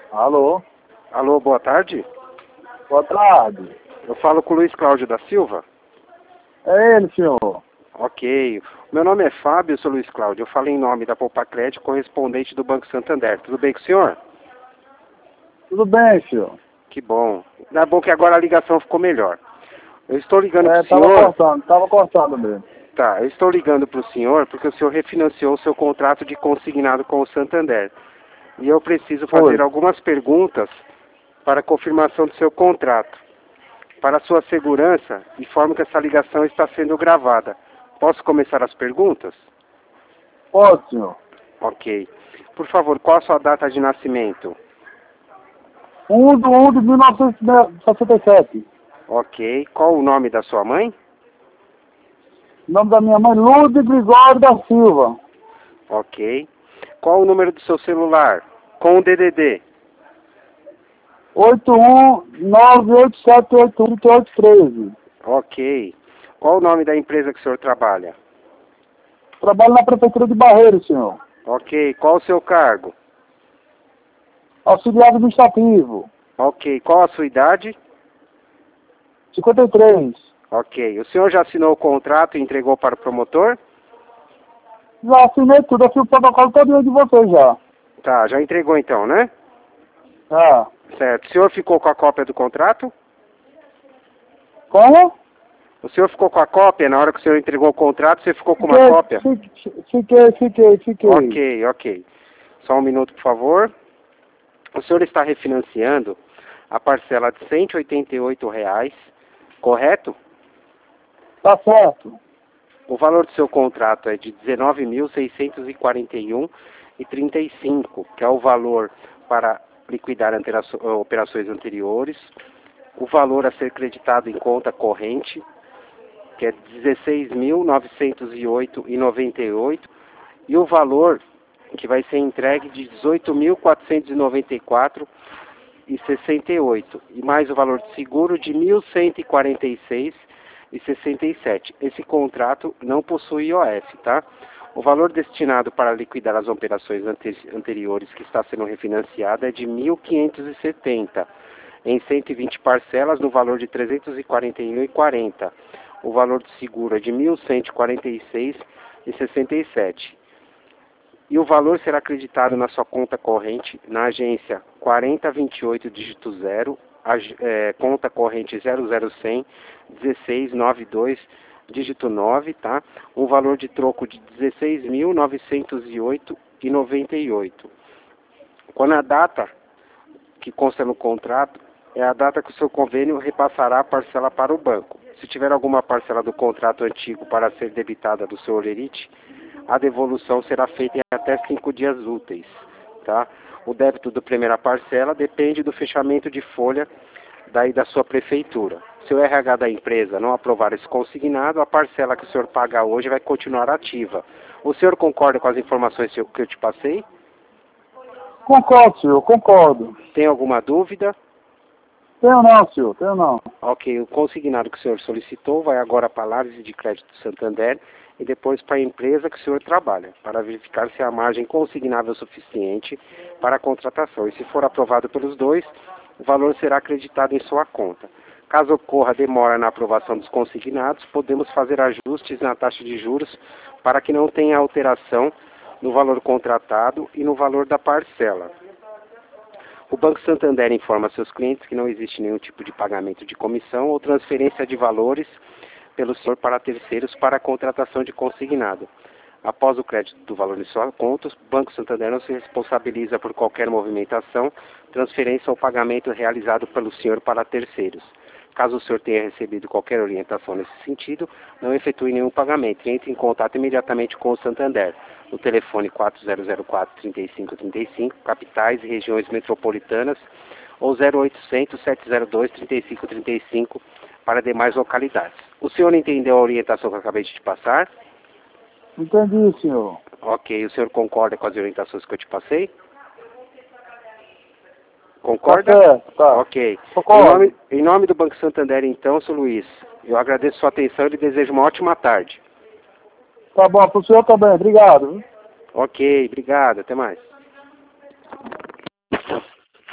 Alô? Alô, boa tarde. Boa tarde. Eu falo com o Luiz Cláudio da Silva. É ele, senhor. Ok. Meu nome é Fábio, eu sou Luiz Cláudio. Eu falo em nome da Poupa Crédito, correspondente do Banco Santander. Tudo bem com o senhor? Tudo bem, senhor? Que bom. É bom que agora a ligação ficou melhor. Eu estou ligando para o senhor... Tava cortando mesmo. Tá, eu estou ligando para o senhor porque o senhor refinanciou o seu contrato de consignado com o Santander. E eu preciso fazer algumas perguntas para a confirmação do seu contrato. Para sua segurança, informo que essa ligação está sendo gravada. Posso começar as perguntas? Pode, senhor. Ok. Por favor, qual a sua data de nascimento? 1 de 1967. Ok. Qual o nome da sua mãe? O nome da minha mãe, Lourdes Gregório da Silva. Ok. Qual o número do seu celular? Com o DDD. 81987813813. Ok. Qual o nome da empresa que o senhor trabalha? Trabalho na Prefeitura de Barreiro, senhor. Ok. Qual o seu cargo? Auxiliar administrativo. Ok. Qual a sua idade? 53. Ok. O senhor já assinou o contrato e entregou para o promotor? Já assinei tudo, eu fiz o protocolo todo de você já. Tá, já entregou então, né? Ah. Certo. O senhor ficou com a cópia do contrato? Como? O senhor ficou com a cópia? Na hora que o senhor entregou o contrato, você ficou com uma cópia? Fiquei. Ok. Só um minuto, por favor. O senhor está refinanciando a parcela de R$ 188, correto? Tá certo. O valor do seu contrato é de R$ 19.641,35, que é o valor para liquidar operações anteriores. O valor a ser creditado em conta corrente, que é R$ 16.908,98, e o valor que vai ser entregue de R$ 18.494,68, e mais o valor de seguro de R$ 1.146,67. Esse contrato não possui IOF, tá? O valor destinado para liquidar as operações anteriores que está sendo refinanciada é de R$ 1.570, em 120 parcelas no valor de R$ 341,40. O valor de seguro é de R$ 1.146,67. E o valor será acreditado na sua conta corrente na agência 4028 dígito 0, conta corrente 00100 1692 dígito 9, tá? Um valor de troco de R$ 16.908,98. Quando a data que consta no contrato é a data que o seu convênio repassará a parcela para o banco. Se tiver alguma parcela do contrato antigo para ser debitada do seu holerite, a devolução será feita em até 5 dias úteis, tá? O débito da primeira parcela depende do fechamento de folha da sua prefeitura. Se o RH da empresa não aprovar esse consignado, a parcela que o senhor paga hoje vai continuar ativa. O senhor concorda com as informações que eu te passei? Concordo, senhor, concordo. Tem alguma dúvida? Tenho não, senhor, tenho não. Ok, o consignado que o senhor solicitou vai agora para a análise de crédito do Santander e depois para a empresa que o senhor trabalha, para verificar se a margem consignável é suficiente para a contratação. E se for aprovado pelos dois, o valor será acreditado em sua conta. Caso ocorra demora na aprovação dos consignados, podemos fazer ajustes na taxa de juros para que não tenha alteração no valor contratado e no valor da parcela. O Banco Santander informa seus clientes que não existe nenhum tipo de pagamento de comissão ou transferência de valores pelo senhor para terceiros para a contratação de consignado. Após o crédito do valor em sua conta, o Banco Santander não se responsabiliza por qualquer movimentação, transferência ou pagamento realizado pelo senhor para terceiros. Caso o senhor tenha recebido qualquer orientação nesse sentido, não efetue nenhum pagamento e entre em contato imediatamente com o Santander, no telefone 4004-3535, capitais e regiões metropolitanas, ou 0800 702 3535 para demais localidades. O senhor entendeu a orientação que eu acabei de te passar? Entendi, senhor. Ok, o senhor concorda com as orientações que eu te passei? Concorda? Tá certo, tá. Ok. Concordo. Em nome do Banco Santander, então, seu Luiz, eu agradeço sua atenção e lhe desejo uma ótima tarde. Tá bom, pro senhor também, obrigado. Ok, obrigado, até mais.